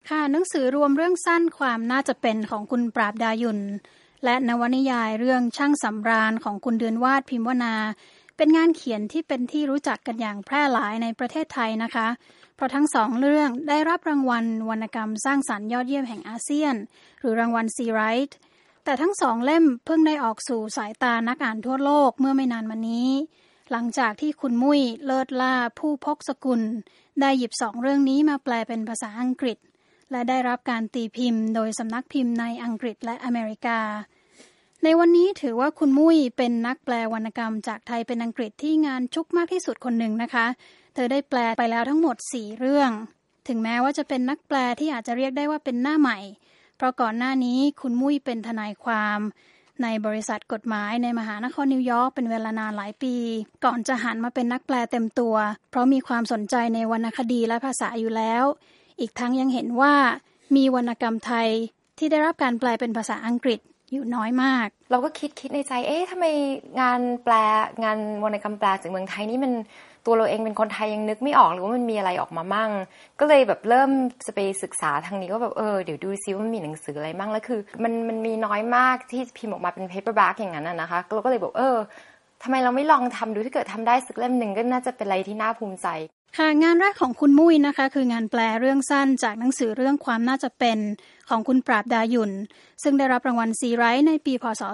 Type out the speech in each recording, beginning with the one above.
ค่ะหนังสือรวมเรื่องสั้นความน่าจะเป็นของคุณปราบดายุนและนวนิยายเรื่องช่างสำราญของคุณเดือนวาดพิมพ์วนาเป็นงานเขียนที่เป็นที่รู้จักกันอย่างแพร่หลายในประเทศไทยนะคะเพราะทั้งสองเรื่องได้รับรางวัลวรรณกรรมสร้างสรรค์ยอดเยี่ยมแห่งอาเซียนหรือรางวัลซีไรท์แต่ทั้งสองเล่มเพิ่งได้ออกสู่สายตานักอ่านทั่วโลกเมื่อไม่นานมานี้หลังจากที่คุณมุ้ยเลิศล่าผู้พกสกุลได้หยิบสองเรื่องนี้มาแปลเป็นภาษาอังกฤษและได้รับการตีพิมพ์โดยสำนักพิมพ์ในอังกฤษและอเมริกาในวันนี้ถือว่าคุณมุ้ยเป็นนักแปลวรรณกรรมจากไทยเป็นอังกฤษที่งานชุกมากที่สุดคนหนึ่งนะคะเธอได้แปลไปแล้วทั้งหมด4เรื่องถึงแม้ว่าจะเป็นนักแปลที่อาจจะเรียกได้ว่าเป็นหน้าใหม่เพราะก่อนหน้านี้คุณมุ้ยเป็นทนายความในบริษัทกฎหมายในมหานครนิวยอร์กเป็นเวลานานหลายปีก่อนจะหันมาเป็นนักแปลเต็มตัวเพราะมีความสนใจในวรรณคดีและภาษาอยู่แล้วอีกทั้งยังเห็นว่ามีวรรณกรรมไทยที่ได้รับการแปลเป็นภาษาอังกฤษอยู่น้อยมากเราก็คิดในใจทำไมงานแปลงานวรรณกรรมแปลจากเมืองไทยนี่มันตัวเราเองเป็นคนไทยยังนึกไม่ออกหรือว่ามันมีอะไรออกมามั่งก็เลยแบบเริ่มจะไปศึกษาทางนี้ก็แบบเดี๋ยวดูซิว่ามันมีหนังสืออะไรมั่งแล้วคือมันมีน้อยมากที่พิมพ์ออกมาเป็น paperback อย่างนั้นนะคะเราก็เลยบอกทำไมเราไม่ลองทำดูถ้าเกิดทำได้สักเล่มหนึ่งก็น่าจะเป็นอะไรที่น่าภูมิใจค่ะงานแรกของคุณมุ้ยนะคะคืองานแปลเรื่องสั้นจากหนังสือเรื่องความน่าจะเป็นของคุณปราบดายุนซึ่งได้รับรางวัลซีไรท์ในปีพ.ศ.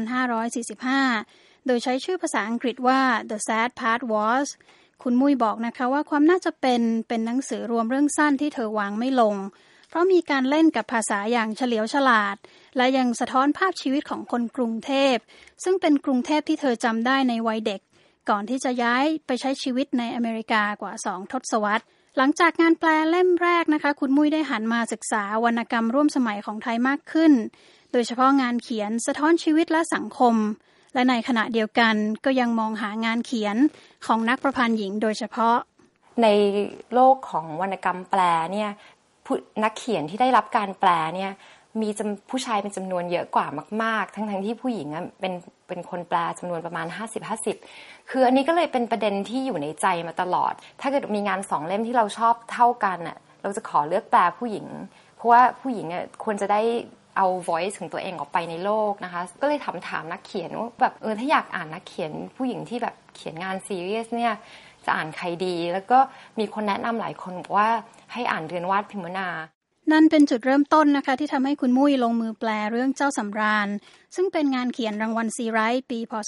2545โดยใช้ชื่อภาษาอังกฤษว่า The Sad Part Was คุณมุ้ยบอกนะคะว่าความน่าจะเป็นหนังสือรวมเรื่องสั้นที่เธอวางไม่ลงเพราะมีการเล่นกับภาษาอย่างเฉลียวฉลาดและยังสะท้อนภาพชีวิตของคนกรุงเทพซึ่งเป็นกรุงเทพที่เธอจำได้ในวัยเด็กก่อนที่จะย้ายไปใช้ชีวิตในอเมริกากว่า2 ทศวรรษหลังจากงานแปลเล่มแรกนะคะคุณมุ้ยได้หันมาศึกษาวรรณกรรมร่วมสมัยของไทยมากขึ้นโดยเฉพาะงานเขียนสะท้อนชีวิตและสังคมและในขณะเดียวกันก็ยังมองหางานเขียนของนักประพันธ์หญิงโดยเฉพาะในโลกของวรรณกรรมแปลเนี่ยนักเขียนที่ได้รับการแปลเนี่ยมีผู้ชายเป็นจำนวนเยอะกว่ามากๆทั้งที่ผู้หญิงเป็นคนแปลจำนวนประมาณ 50-50 คืออันนี้ก็เลยเป็นประเด็นที่อยู่ในใจมาตลอดถ้าเกิดมีงาน2 เล่มที่เราชอบเท่ากันน่ะเราจะขอเลือกแปลผู้หญิงเพราะว่าผู้หญิงควรจะได้เอา voice ของตัวเองออกไปในโลกนะคะก็เลยถามนักเขียนว่าแบบถ้าอยากอ่านนักเขียนผู้หญิงที่แบบเขียนงานซีเรียสเนี่ยจะอ่านใครดีแล้วก็มีคนแนะนำหลายคนบอกว่าให้อ่านเรือนวาดพิมพ์วนานั่นเป็นจุดเริ่มต้นนะคะที่ทำให้คุณมุ้ยลงมือแปลเรื่องเจ้าสำราญซึ่งเป็นงานเขียนรางวัลซีไรท์ปีพ.ศ.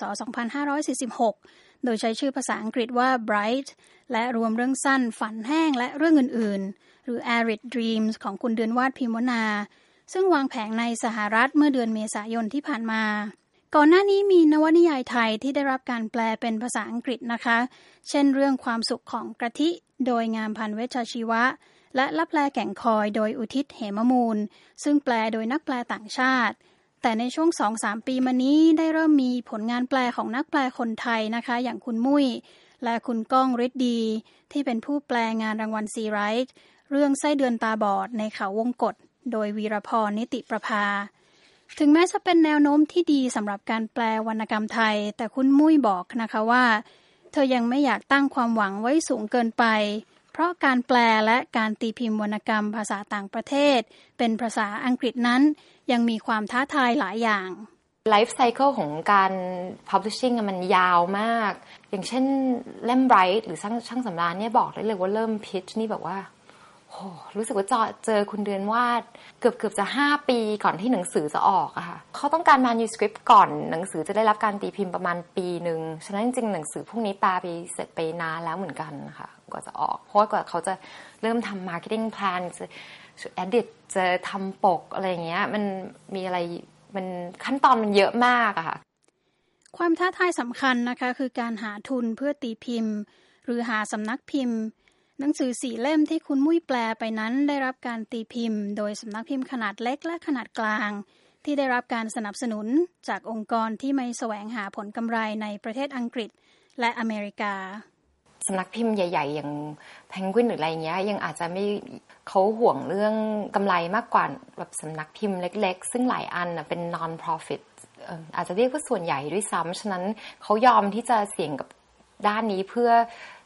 2546โดยใช้ชื่อภาษาอังกฤษว่า Bright และรวมเรื่องสั้นฝันแห้งและเรื่องอื่นๆหรือ Arid Dreams ของคุณเดือนวาดพิมพ์วนาซึ่งวางแผงในสหรัฐเมื่อเดือนเมษายนที่ผ่านมาก่อนหน้านี้มีนวนิยายไทยที่ได้รับการแปลเป็นภาษาอังกฤษนะคะเช่นเรื่องความสุขของกะทิโดยงามพันธ์เวชชีวะและลับแลแก่งคอยโดยอุทิศเหมมูลซึ่งแปลโดยนักแปลต่างชาติแต่ในช่วง 2-3 ปีมานี้ได้เริ่มมีผลงานแปลของนักแปลคนไทยนะคะอย่างคุณมุ้ยและคุณก้องฤทธิ์ดีที่เป็นผู้แปลงานรางวัลซีไรท์เรื่องไส้เดือนตาบอดในเขาวงกตโดยวีรพรนิติประภาถึงแม้จะเป็นแนวโน้มที่ดีสำหรับการแปลวรรณกรรมไทยแต่คุณมุ้ยบอกนะคะว่าเธอยังไม่อยากตั้งความหวังไว้สูงเกินไปเพราะการแปลและการตีพิมพ์วรรณกรรมภาษาต่างประเทศเป็นภาษาอังกฤษนั้นยังมีความท้าทายหลายอย่างไลฟ์ไซเคิลของการ publishing มันยาวมากอย่างเช่นเล่ม Bright หรือช่างสำราญเนี่ยบอกได้เลยว่าเริ่ม pitch นี่แบบว่ารู้สึกว่าเจอคุณเดือนวาดเกือบจะ5 ปีก่อนที่หนังสือจะออกอะค่ะเขาต้องการ manuscript ก่อนหนังสือจะได้รับการตีพิมพ์ประมาณปีนึงฉะนั้นจริงๆหนังสือพวกนี้แปลไปเสร็จไปนานแล้วเหมือนกันค่ะกว่าจะออกเพราะว่ากว่าเขาจะเริ่มทำ marketing plan จะ edit จะทำปกอะไรอย่างเงี้ยมันมีอะไรมันขั้นตอนมันเยอะมากอะค่ะความท้าทายสำคัญนะคะคือการหาทุนเพื่อตีพิมพ์หรือหาสำนักพิมพ์หนังสือ4 เล่มที่คุณมุ้ยแปลไปนั้นได้รับการตีพิมพ์โดยสำนักพิมพ์ขนาดเล็กและขนาดกลางที่ได้รับการสนับสนุนจากองค์กรที่ไม่แสวงหาผลกำไรในประเทศอังกฤษและอเมริกาสำนักพิมพ์ใหญ่ๆอย่างแพนกวินหรืออะไรเงี้ยยังอาจจะไม่เขาห่วงเรื่องกำไรมากกว่าแบบสำนักพิมพ์เล็กๆซึ่งหลายอันเป็น non profit อาจจะเรียกว่าส่วนใหญ่ด้วยซ้ำฉะนั้นเขายอมที่จะเสี่ยงกับด้านนี้เพื่อ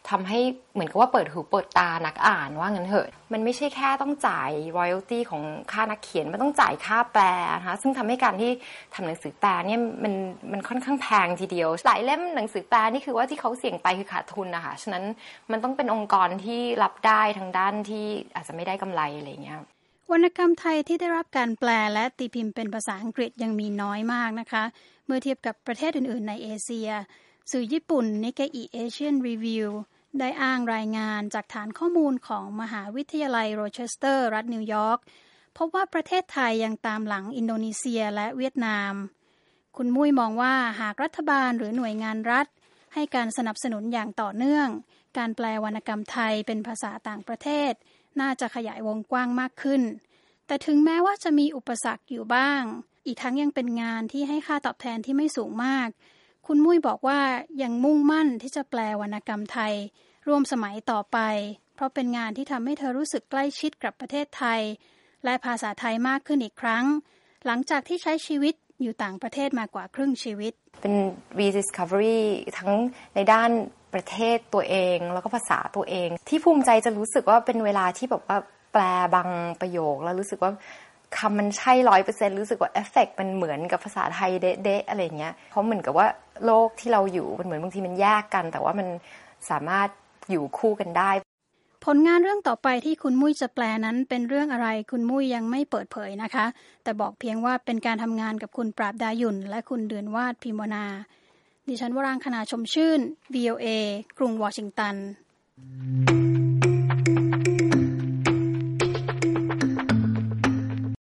ทำให้เหมือนกับว่าเปิดหูเปิดตานักอ่านว่างั้นเถอะมันไม่ใช่แค่ต้องจ่าย royalty ของค่านักเขียนมันต้องจ่ายค่าแปลนะคะซึ่งทำให้การที่ทำหนังสือแปลเนี่ยมันค่อนข้างแพงทีเดียวหลายเล่มหนังสือแปลนี่คือว่าที่เขาเสี่ยงไปคือขาดทุนนะคะฉะนั้นมันต้องเป็นองค์กรที่รับได้ทางด้านที่อาจจะไม่ได้กำไรอะไรอย่างเงี้ยวรรณกรรมไทยที่ได้รับการแปลและตีพิมพ์เป็นภาษาอังกฤษยังมีน้อยมากนะคะเมื่อเทียบกับประเทศอื่นๆในเอเชียสื่อญี่ปุ่น Nikkei Asian Review ได้อ้างรายงานจากฐานข้อมูลของมหาวิทยาลัยโรเชสเตอร์รัฐนิวยอร์กพบว่าประเทศไทยยังตามหลังอินโดนีเซียและเวียดนามคุณมุ้ยมองว่าหากรัฐบาลหรือหน่วยงานรัฐให้การสนับสนุนอย่างต่อเนื่องการแปลวรรณกรรมไทยเป็นภาษาต่างประเทศน่าจะขยายวงกว้างมากขึ้นแต่ถึงแม้ว่าจะมีอุปสรรคอยู่บ้างอีกทั้งยังเป็นงานที่ให้ค่าตอบแทนที่ไม่สูงมากคุณมุ้ยบอกว่ายังมุ่งมั่นที่จะแปลวรรณกรรมไทยร่วมสมัยต่อไปเพราะเป็นงานที่ทำให้เธอรู้สึกใกล้ชิดกับประเทศไทยและภาษาไทยมากขึ้นอีกครั้งหลังจากที่ใช้ชีวิตอยู่ต่างประเทศมากว่าครึ่งชีวิตเป็น rediscovery ทั้งในด้านประเทศตัวเองแล้วก็ภาษาตัวเองที่ภูมิใจจะรู้สึกว่าเป็นเวลาที่แบบว่าแปลบางประโยคแล้วรู้สึกว่าคำมันใช่ 100% รู้สึกว่าเอฟเฟกต์มันเหมือนกับภาษาไทยเด๊ะๆอะไรเงี้ยเพราะเหมือนกับว่าโลกที่เราอยู่มันเหมือนบางทีมันแยกกันแต่ว่ามันสามารถอยู่คู่กันได้ผลงานเรื่องต่อไปที่คุณมุ้ยจะแปลนั้นเป็นเรื่องอะไรคุณมุ้ยยังไม่เปิดเผยนะคะแต่บอกเพียงว่าเป็นการทำงานกับคุณปราบดาหยุ่นและคุณเดือนวาดพิมวนาดิฉันวรางคณาชมชื่น VOA กรุงวอชิงตัน